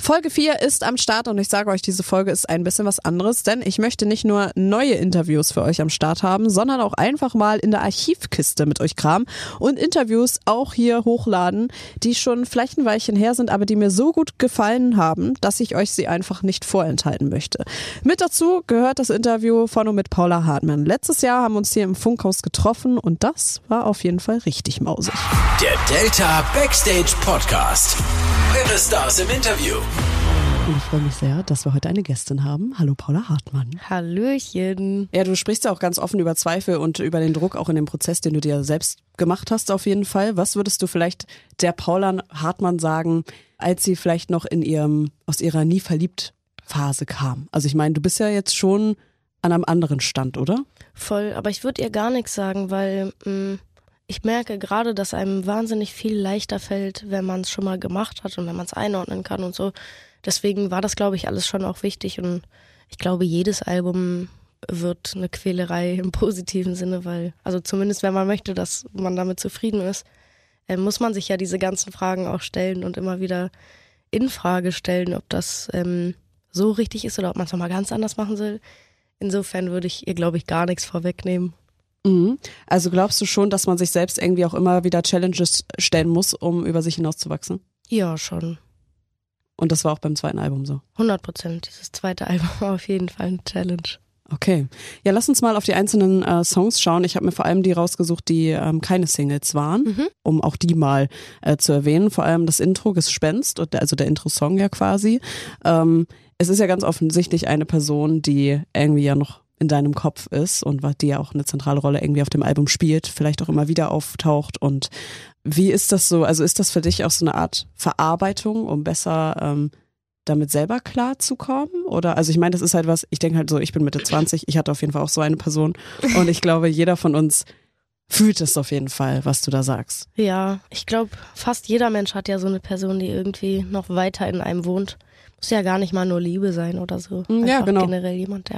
Folge 4 ist am Start und ich sage euch, diese Folge ist ein bisschen was anderes, denn ich möchte nicht nur neue Interviews für euch am Start haben, sondern auch einfach mal in der Archivkiste mit euch kramen und Interviews auch hier hochladen, die schon vielleicht ein Weilchen her sind, aber die mir so gut gefallen haben, dass ich euch sie einfach nicht vorenthalten möchte. Mit dazu gehört das Interview von und mit Paula Hartmann. Letztes Jahr haben wir uns hier im Funkhaus getroffen und das war auf jeden Fall richtig mausig. Der Delta Backstage Podcast. Eure Stars im Interview. Und ich freue mich sehr, dass wir heute eine Gästin haben. Hallo Paula Hartmann. Hallöchen. Ja, du sprichst ja auch ganz offen über Zweifel und über den Druck auch in dem Prozess, den du dir selbst gemacht hast auf jeden Fall. Was würdest du vielleicht der Paula Hartmann sagen, als sie vielleicht noch aus ihrer Nie-Verliebt-Phase kam? Also ich meine, du bist ja jetzt schon an einem anderen Stand, oder? Voll, aber ich würde ihr gar nichts sagen, weil ich merke gerade, dass einem wahnsinnig viel leichter fällt, wenn man es schon mal gemacht hat und wenn man es einordnen kann und so. Deswegen war das, glaube ich, alles schon auch wichtig und ich glaube, jedes Album wird eine Quälerei im positiven Sinne, weil, also zumindest wenn man möchte, dass man damit zufrieden ist, muss man sich ja diese ganzen Fragen auch stellen und immer wieder in Frage stellen, ob das so richtig ist oder ob man es nochmal ganz anders machen soll. Insofern würde ich ihr, glaube ich, gar nichts vorwegnehmen. Mhm. Also glaubst du schon, dass man sich selbst irgendwie auch immer wieder Challenges stellen muss, um über sich hinauszuwachsen? Ja, schon. Und das war auch beim zweiten Album so? 100%. Dieses zweite Album war auf jeden Fall eine Challenge. Okay. Ja, lass uns mal auf die einzelnen Songs schauen. Ich habe mir vor allem die rausgesucht, die keine Singles waren, um auch die mal zu erwähnen. Vor allem das Intro, Gespenst, also der Intro-Song ja quasi. Es ist ja ganz offensichtlich eine Person, die irgendwie ja noch in deinem Kopf ist und die ja auch eine zentrale Rolle irgendwie auf dem Album spielt, vielleicht auch immer wieder auftaucht. Und wie ist das so? Also ist das für dich auch so eine Art Verarbeitung, um besser damit selber klarzukommen? Oder, also ich meine, das ist halt was, ich denke halt so, ich bin Mitte 20, ich hatte auf jeden Fall auch so eine Person und ich glaube, jeder von uns fühlt es auf jeden Fall, was du da sagst. Ja, ich glaube, fast jeder Mensch hat ja so eine Person, die irgendwie noch weiter in einem wohnt. Muss ja gar nicht mal nur Liebe sein oder so. Ja, genau. Generell jemand,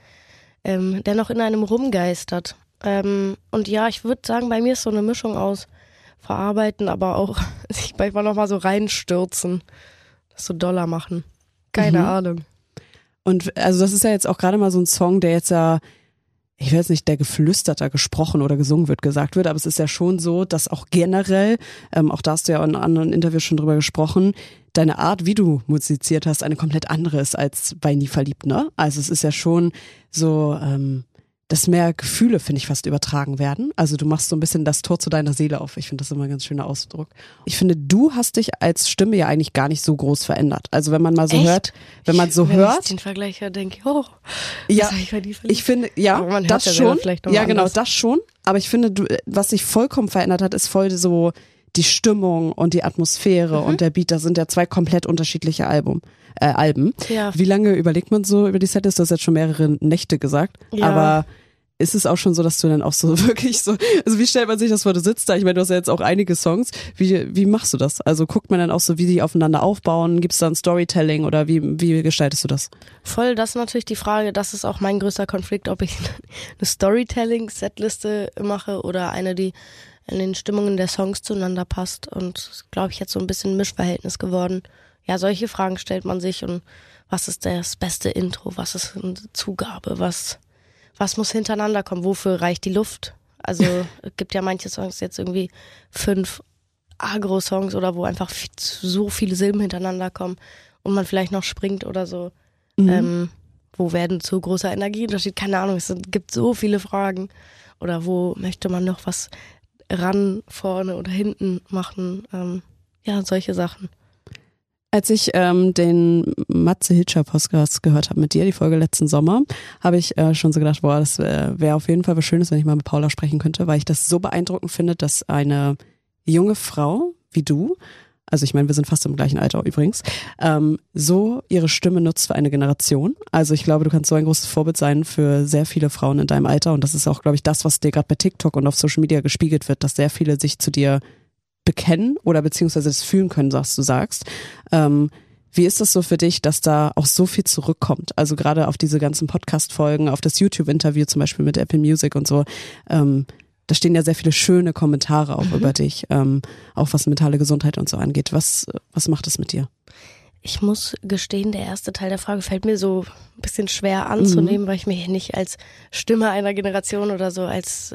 der noch in einem rumgeistert. Und ja, ich würde sagen, bei mir ist so eine Mischung aus Verarbeiten, aber auch sich manchmal noch mal so reinstürzen, das so doller machen. Keine Ahnung. Und also das ist ja jetzt auch gerade mal so ein Song, der jetzt ja, ich weiß nicht, der geflüsterter gesprochen oder gesungen wird, gesagt wird, aber es ist ja schon so, dass auch generell, auch da hast du ja in anderen Interviews schon drüber gesprochen, deine Art, wie du musiziert hast, eine komplett andere ist als bei Nie verliebt, ne? Also es ist ja schon so, dass mehr Gefühle, finde ich, fast übertragen werden. Also du machst so ein bisschen das Tor zu deiner Seele auf. Ich finde das immer ein ganz schöner Ausdruck. Ich finde, du hast dich als Stimme ja eigentlich gar nicht so groß verändert. Also wenn man mal so hört, wenn ich den Vergleich höre, denke ich, oh, ja, das ich bei dir verliebt. ich finde, ja, aber man das hört schon. Vielleicht noch Ja, genau, anders. das schon. Aber ich finde, was sich vollkommen verändert hat, ist voll so die Stimmung und die Atmosphäre und der Beat. Das sind ja zwei komplett unterschiedliche Alben. Ja. Wie lange überlegt man so über die Setlist? Du hast jetzt schon mehrere Nächte gesagt. Ja. Aber ist es auch schon so, dass du dann auch so wirklich so, also wie stellt man sich das vor, du sitzt da, ich meine, du hast ja jetzt auch einige Songs, wie machst du das? Also guckt man dann auch so, wie die aufeinander aufbauen, gibt es da ein Storytelling oder wie gestaltest du das? Voll, das ist natürlich die Frage, das ist auch mein größter Konflikt, ob ich eine Storytelling-Setliste mache oder eine, die in den Stimmungen der Songs zueinander passt und das ist, glaube ich, jetzt so ein bisschen ein Mischverhältnis geworden. Ja, solche Fragen stellt man sich und was ist das beste Intro, was ist eine Zugabe, was muss hintereinander kommen? Wofür reicht die Luft? Also es gibt ja manche Songs jetzt irgendwie 5 Agro-Songs oder wo einfach so viele Silben hintereinander kommen und man vielleicht noch springt oder so. Wo werden zu großer Energieunterschied? Keine Ahnung, es gibt so viele Fragen. Oder wo möchte man noch was ran, vorne oder hinten machen? Ja, solche Sachen. Als ich den Matze Hilscher Podcast gehört habe mit dir, die Folge letzten Sommer, habe ich schon so gedacht, boah, das wäre auf jeden Fall was Schönes, wenn ich mal mit Paula sprechen könnte, weil ich das so beeindruckend finde, dass eine junge Frau wie du, also ich meine, wir sind fast im gleichen Alter übrigens, so ihre Stimme nutzt für eine Generation. Also ich glaube, du kannst so ein großes Vorbild sein für sehr viele Frauen in deinem Alter und das ist auch, glaube ich, das, was dir gerade bei TikTok und auf Social Media gespiegelt wird, dass sehr viele sich zu dir bekennen oder beziehungsweise das fühlen können, was du sagst. Wie ist das so für dich, dass da auch so viel zurückkommt? Also gerade auf diese ganzen Podcast-Folgen, auf das YouTube-Interview zum Beispiel mit Apple Music und so. Da stehen ja sehr viele schöne Kommentare auch über dich, auch was mentale Gesundheit und so angeht. Was macht das mit dir? Ich muss gestehen, der erste Teil der Frage fällt mir so ein bisschen schwer anzunehmen, weil ich mich nicht als Stimme einer Generation oder so als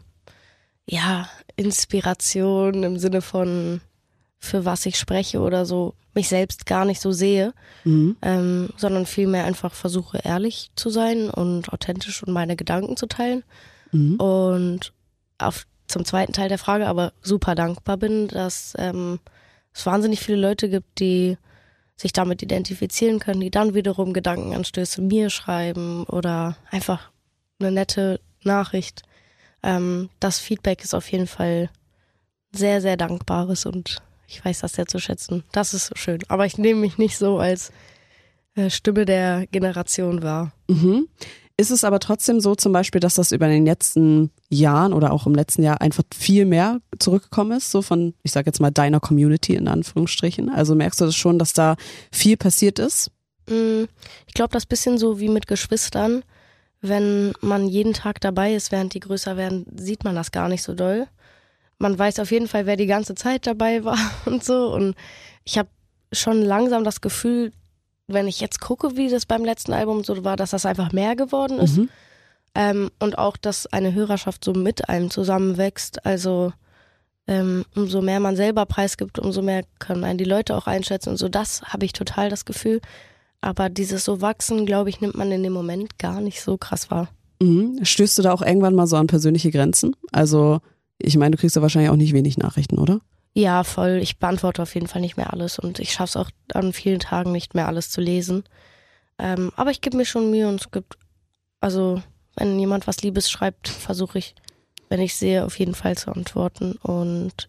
Inspiration im Sinne von für was ich spreche oder so mich selbst gar nicht so sehe, sondern vielmehr einfach versuche ehrlich zu sein und authentisch und meine Gedanken zu teilen. Und zum zweiten Teil der Frage aber super dankbar bin, dass es wahnsinnig viele Leute gibt, die sich damit identifizieren können, die dann wiederum Gedankenanstöße mir schreiben oder einfach eine nette Nachricht. Das Feedback ist auf jeden Fall sehr, sehr dankbares und ich weiß das sehr zu schätzen. Das ist so schön. Aber ich nehme mich nicht so als Stimme der Generation wahr. Ist es aber trotzdem so zum Beispiel, dass das über den letzten Jahren oder auch im letzten Jahr einfach viel mehr zurückgekommen ist, so von, ich sage jetzt mal, deiner Community in Anführungsstrichen? Also merkst du das schon, dass da viel passiert ist? Ich glaube, das ist ein bisschen so wie mit Geschwistern. Wenn man jeden Tag dabei ist, während die größer werden, sieht man das gar nicht so doll. Man weiß auf jeden Fall, wer die ganze Zeit dabei war und so. Und ich habe schon langsam das Gefühl, wenn ich jetzt gucke, wie das beim letzten Album so war, dass das einfach mehr geworden ist. Und auch, dass eine Hörerschaft so mit einem zusammenwächst. Also umso mehr man selber preisgibt, umso mehr können einen die Leute auch einschätzen. Und so, das habe ich total das Gefühl. Aber dieses so Wachsen, glaube ich, nimmt man in dem Moment gar nicht so krass wahr. Stößt du da auch irgendwann mal so an persönliche Grenzen? Also ich meine, du kriegst ja wahrscheinlich auch nicht wenig Nachrichten, oder? Ja, voll. Ich beantworte auf jeden Fall nicht mehr alles und ich schaffe es auch an vielen Tagen nicht mehr alles zu lesen. Aber ich gebe mir schon Mühe und es gibt, also wenn jemand was Liebes schreibt, versuche ich, wenn ich sehe, auf jeden Fall zu antworten. Und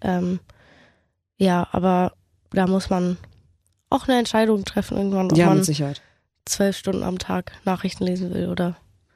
aber da muss man auch eine Entscheidung treffen irgendwann, ob ja, man mit Sicherheit 12 Stunden am Tag Nachrichten lesen will oder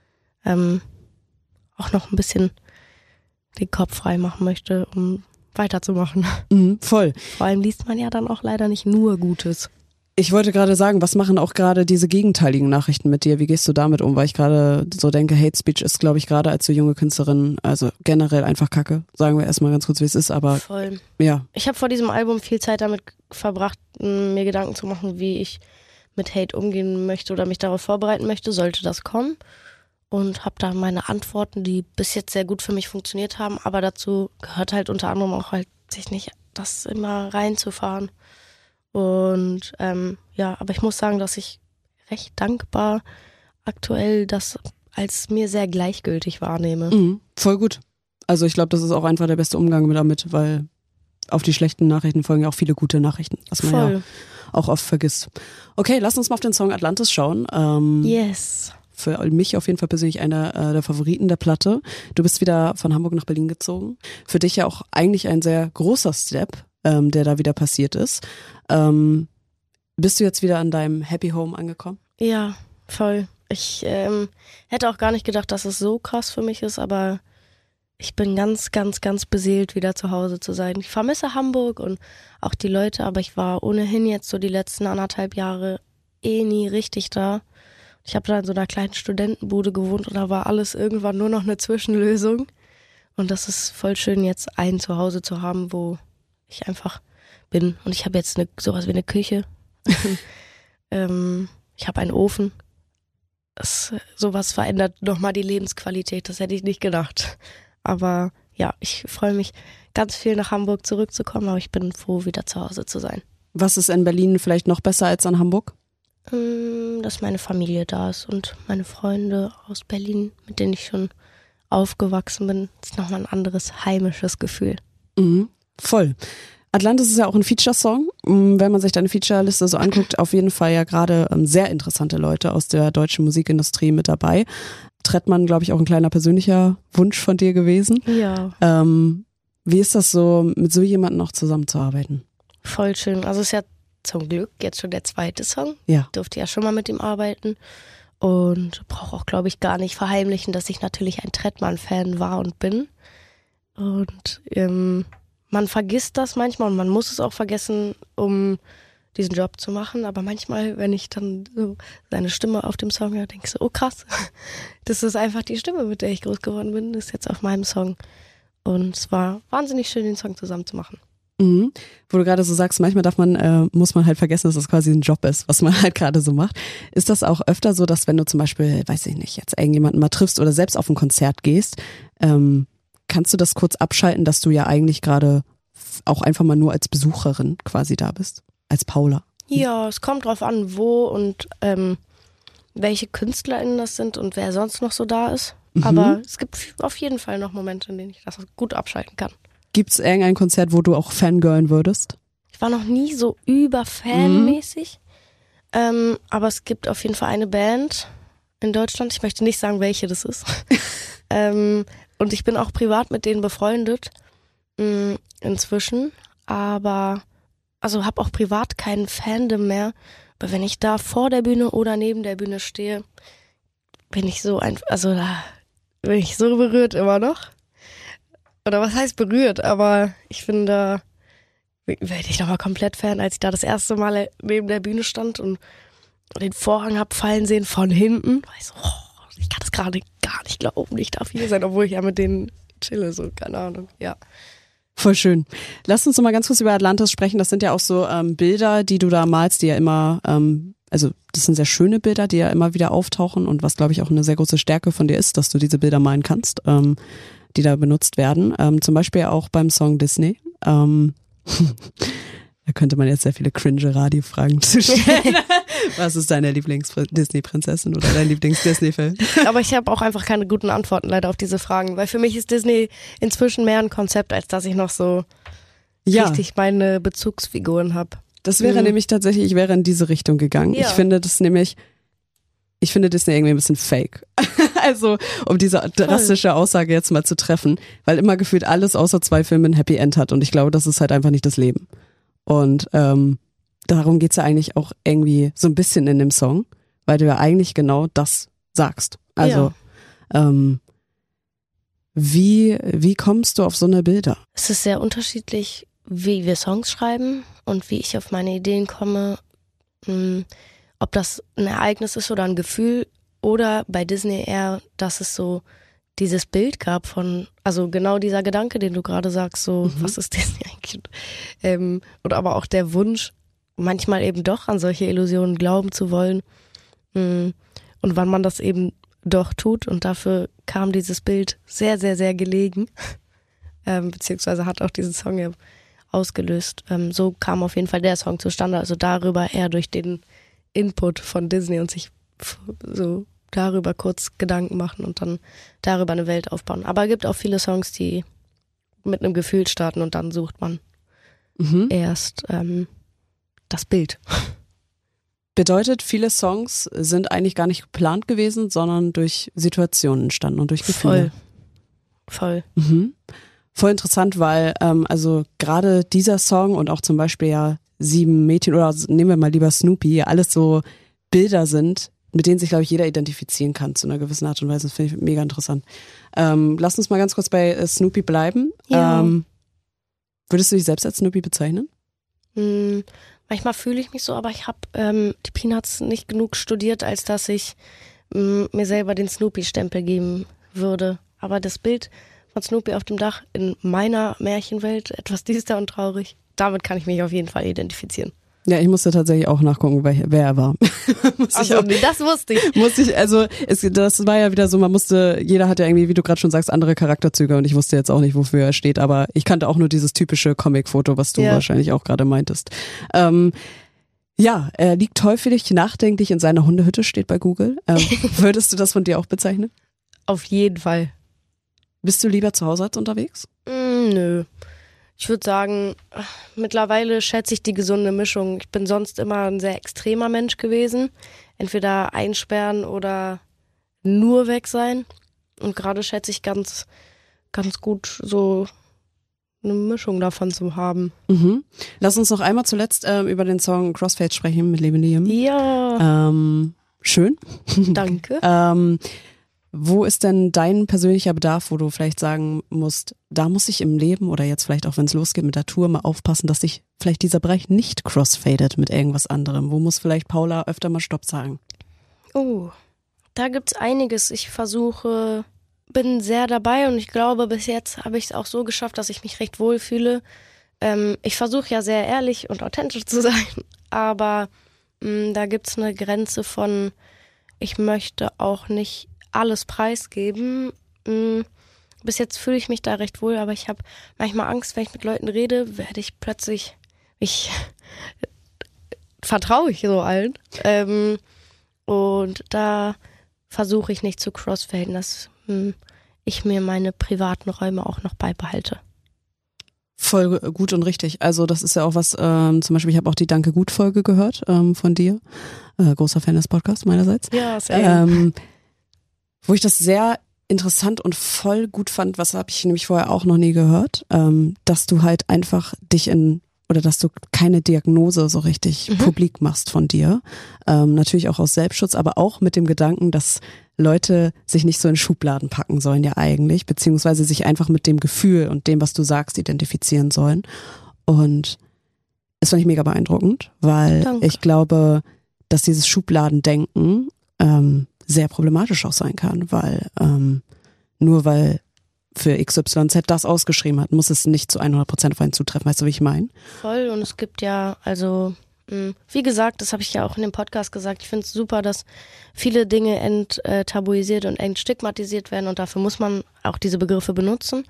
auch noch ein bisschen den Kopf frei machen möchte, um weiterzumachen. Voll. Vor allem liest man ja dann auch leider nicht nur Gutes. Ich wollte gerade sagen, was machen auch gerade diese gegenteiligen Nachrichten mit dir? Wie gehst du damit um? Weil ich gerade so denke, Hate Speech ist, glaube ich, gerade als so junge Künstlerin, also generell einfach Kacke. Sagen wir erstmal ganz kurz, wie es ist, aber voll. Ja. Ich habe vor diesem Album viel Zeit damit verbracht, mir Gedanken zu machen, wie ich mit Hate umgehen möchte oder mich darauf vorbereiten möchte, sollte das kommen. Und habe da meine Antworten, die bis jetzt sehr gut für mich funktioniert haben, aber dazu gehört halt unter anderem auch halt, sich nicht das immer reinzufahren. Und aber ich muss sagen, dass ich recht dankbar aktuell das als mir sehr gleichgültig wahrnehme. Voll gut. Also ich glaube, das ist auch einfach der beste Umgang damit, weil auf die schlechten Nachrichten folgen ja auch viele gute Nachrichten, was man ja auch oft vergisst. Okay, lass uns mal auf den Song Atlantis schauen. Yes. Für mich auf jeden Fall persönlich einer der Favoriten der Platte. Du bist wieder von Hamburg nach Berlin gezogen. Für dich ja auch eigentlich ein sehr großer Step, der da wieder passiert ist. Bist du jetzt wieder an deinem Happy Home angekommen? Ja, voll. Ich hätte auch gar nicht gedacht, dass es so krass für mich ist, aber ich bin ganz, ganz, ganz beseelt, wieder zu Hause zu sein. Ich vermisse Hamburg und auch die Leute, aber ich war ohnehin jetzt so die letzten 1,5 Jahre nie richtig da. Ich habe da in so einer kleinen Studentenbude gewohnt und da war alles irgendwann nur noch eine Zwischenlösung. Und das ist voll schön, jetzt ein Zuhause zu haben, wo ich einfach bin. Und ich habe jetzt sowas wie eine Küche. Ich habe einen Ofen. Sowas verändert nochmal die Lebensqualität. Das hätte ich nicht gedacht. Aber ja, ich freue mich ganz viel nach Hamburg zurückzukommen, aber ich bin froh, wieder zu Hause zu sein. Was ist in Berlin vielleicht noch besser als an Hamburg? Dass meine Familie da ist und meine Freunde aus Berlin, mit denen ich schon aufgewachsen bin. Das ist nochmal ein anderes heimisches Gefühl. Voll. Atlantis ist ja auch ein Feature-Song. Wenn man sich deine Feature-Liste so anguckt, auf jeden Fall ja gerade sehr interessante Leute aus der deutschen Musikindustrie mit dabei. Trettmann, glaube ich, auch ein kleiner persönlicher Wunsch von dir gewesen. Ja. Wie ist das so, mit so jemandem noch zusammenzuarbeiten? Voll schön. Also es ist ja zum Glück jetzt schon der zweite Song. Ja. Durfte ja schon mal mit ihm arbeiten und brauche auch, glaube ich, gar nicht verheimlichen, dass ich natürlich ein Trettmann-Fan war und bin. Und man vergisst das manchmal und man muss es auch vergessen, um diesen Job zu machen. Aber manchmal, wenn ich dann so seine Stimme auf dem Song höre, denke ich so, oh krass, das ist einfach die Stimme, mit der ich groß geworden bin, das ist jetzt auf meinem Song. Und es war wahnsinnig schön, den Song zusammen zu machen. Mhm. Wo du gerade so sagst, manchmal muss man halt vergessen, dass das quasi ein Job ist, was man halt gerade so macht. Ist das auch öfter so, dass wenn du zum Beispiel, weiß ich nicht, jetzt irgendjemanden mal triffst oder selbst auf ein Konzert gehst, kannst du das kurz abschalten, dass du ja eigentlich gerade auch einfach mal nur als Besucherin quasi da bist? Als Paula? Ja, es kommt drauf an, wo und welche KünstlerInnen das sind und wer sonst noch so da ist. Aber es gibt auf jeden Fall noch Momente, in denen ich das gut abschalten kann. Gibt's irgendein Konzert, wo du auch fangirlen würdest? Ich war noch nie so überfanmäßig, aber es gibt auf jeden Fall eine Band in Deutschland. Ich möchte nicht sagen, welche das ist. Und ich bin auch privat mit denen befreundet inzwischen, aber also habe auch privat keinen Fandom mehr. Aber wenn ich da vor der Bühne oder neben der Bühne stehe, bin ich so da bin ich so berührt immer noch. Oder was heißt berührt, aber ich finde, werde ich nochmal komplett Fan, als ich da das erste Mal neben der Bühne stand und den Vorhang hab fallen sehen von hinten. War ich so, ich kann das gerade gar nicht glauben, ich darf hier sein, obwohl ich ja mit denen chille, so, keine Ahnung, ja. Voll schön. Lass uns noch mal ganz kurz über Atlantis sprechen. Das sind ja auch so Bilder, die du da malst, die ja immer, also das sind sehr schöne Bilder, die ja immer wieder auftauchen und was, glaube ich, auch eine sehr große Stärke von dir ist, dass du diese Bilder malen kannst, die da benutzt werden. Zum Beispiel auch beim Song Disney. Da könnte man jetzt sehr viele cringe Radiofragen zu stellen. Was ist deine Lieblings-Disney-Prinzessin oder dein Lieblings-Disney-Film? Aber ich habe auch einfach keine guten Antworten leider auf diese Fragen, weil für mich ist Disney inzwischen mehr ein Konzept, als dass ich noch so richtig meine Bezugsfiguren habe. Das wäre nämlich tatsächlich, ich wäre in diese Richtung gegangen. Ja. Ich finde Disney irgendwie ein bisschen fake. Also, um diese drastische Aussage jetzt mal zu treffen, weil immer gefühlt alles außer 2 Filme ein Happy End hat und ich glaube, das ist halt einfach nicht das Leben. Und darum geht's ja eigentlich auch irgendwie so ein bisschen in dem Song, weil du ja eigentlich genau das sagst. Also, wie kommst du auf so eine Bilder? Es ist sehr unterschiedlich, wie wir Songs schreiben und wie ich auf meine Ideen komme. Ob das ein Ereignis ist oder ein Gefühl oder bei Disney eher, dass es so dieses Bild gab von, also genau dieser Gedanke, den du gerade sagst, so, was ist Disney eigentlich? Oder aber auch der Wunsch, manchmal eben doch an solche Illusionen glauben zu wollen. Und wann man das eben doch tut und dafür kam dieses Bild sehr, sehr, sehr gelegen, beziehungsweise hat auch diesen Song ja ausgelöst. So kam auf jeden Fall der Song zustande, also darüber eher durch den Input von Disney und sich so darüber kurz Gedanken machen und dann darüber eine Welt aufbauen. Aber es gibt auch viele Songs, die mit einem Gefühl starten und dann sucht man erst das Bild. Bedeutet, viele Songs sind eigentlich gar nicht geplant gewesen, sondern durch Situationen entstanden und durch Gefühle. Voll. Voll interessant, weil also gerade dieser Song und auch zum Beispiel ja 7 Mädchen oder nehmen wir mal lieber Snoopy, ja alles so Bilder sind, mit denen sich, glaube ich, jeder identifizieren kann zu einer gewissen Art und Weise. Das finde ich mega interessant. Lass uns mal ganz kurz bei Snoopy bleiben. Ja. Würdest du dich selbst als Snoopy bezeichnen? Manchmal fühle ich mich so, aber ich habe die Peanuts nicht genug studiert, als dass ich mir selber den Snoopy-Stempel geben würde. Aber das Bild von Snoopy auf dem Dach in meiner Märchenwelt, etwas düster und traurig, damit kann ich mich auf jeden Fall identifizieren. Ja, ich musste tatsächlich auch nachgucken, wer er war. Also, nee, das wusste ich. Das war ja wieder so, jeder hat ja irgendwie, wie du gerade schon sagst, andere Charakterzüge und ich wusste jetzt auch nicht, wofür er steht, aber ich kannte auch nur dieses typische Comic-Foto, was du wahrscheinlich auch gerade meintest. Er liegt häufig nachdenklich in seiner Hundehütte, steht bei Google. Würdest du das von dir auch bezeichnen? Auf jeden Fall. Bist du lieber zu Hause als unterwegs? Nö. Ich würde sagen, mittlerweile schätze ich die gesunde Mischung. Ich bin sonst immer ein sehr extremer Mensch gewesen. Entweder einsperren oder nur weg sein. Und gerade schätze ich ganz, ganz gut so eine Mischung davon zu haben. Lass uns noch einmal zuletzt über den Song Crossfade sprechen mit Leben Liam. Ja. Schön. Danke. Wo ist denn dein persönlicher Bedarf, wo du vielleicht sagen musst, da muss ich im Leben oder jetzt vielleicht auch, wenn es losgeht mit der Tour, mal aufpassen, dass sich vielleicht dieser Bereich nicht crossfadet mit irgendwas anderem? Wo muss vielleicht Paula öfter mal Stopp sagen? Oh, da gibt's einiges. Ich bin sehr dabei und ich glaube, bis jetzt habe ich es auch so geschafft, dass ich mich recht wohl fühle, ich versuche ja sehr ehrlich und authentisch zu sein, aber da gibt's eine Grenze von, ich möchte auch nicht alles preisgeben. Bis jetzt fühle ich mich da recht wohl, aber ich habe manchmal Angst, wenn ich mit Leuten rede, werde ich plötzlich, vertraue ich so allen. Und da versuche ich nicht zu crossfaden, dass ich mir meine privaten Räume auch noch beibehalte. Voll gut und richtig. Also das ist ja auch was, zum Beispiel, ich habe auch die Danke-Gut-Folge gehört von dir. Großer Fan des Podcasts meinerseits. Ja, sehr. Wo ich das sehr interessant und voll gut fand, was habe ich nämlich vorher auch noch nie gehört, dass du halt einfach dass du keine Diagnose so richtig publik machst von dir. Natürlich auch aus Selbstschutz, aber auch mit dem Gedanken, dass Leute sich nicht so in Schubladen packen sollen ja eigentlich, beziehungsweise sich einfach mit dem Gefühl und dem, was du sagst, identifizieren sollen. Und das fand ich mega beeindruckend, weil ich glaube, dass dieses Schubladendenken sehr problematisch auch sein kann, weil nur weil für XYZ das ausgeschrieben hat, muss es nicht zu 100% auf einen zutreffen. Weißt du, wie ich meine? Voll, und es gibt ja, also wie gesagt, das habe ich ja auch in dem Podcast gesagt, ich finde es super, dass viele Dinge enttabuisiert und entstigmatisiert werden und dafür muss man auch diese Begriffe benutzen.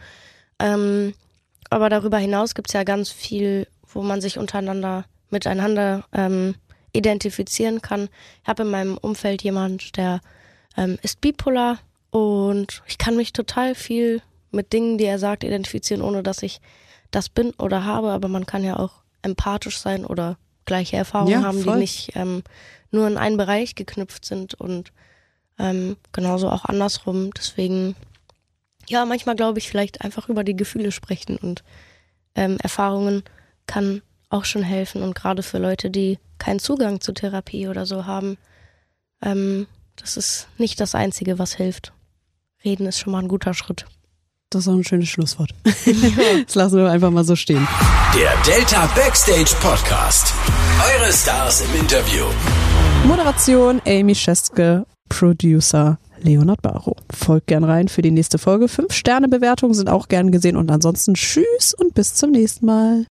Aber darüber hinaus gibt es ja ganz viel, wo man sich miteinander identifizieren kann. Ich habe in meinem Umfeld jemand, der ist bipolar und ich kann mich total viel mit Dingen, die er sagt, identifizieren, ohne dass ich das bin oder habe, aber man kann ja auch empathisch sein oder gleiche Erfahrungen haben, voll. Die nicht nur in einen Bereich geknüpft sind und genauso auch andersrum. Deswegen, ja, manchmal glaube ich, vielleicht einfach über die Gefühle sprechen und Erfahrungen kann auch schon helfen und gerade für Leute, die keinen Zugang zu Therapie oder so haben, das ist nicht das Einzige, was hilft. Reden ist schon mal ein guter Schritt. Das ist auch ein schönes Schlusswort. Das lassen wir einfach mal so stehen. Der Delta Backstage Podcast. Eure Stars im Interview. Moderation Amy Scheske, Producer Leonard Barrow. Folgt gern rein für die nächste Folge. 5-Sterne-Bewertungen sind auch gern gesehen und ansonsten tschüss und bis zum nächsten Mal.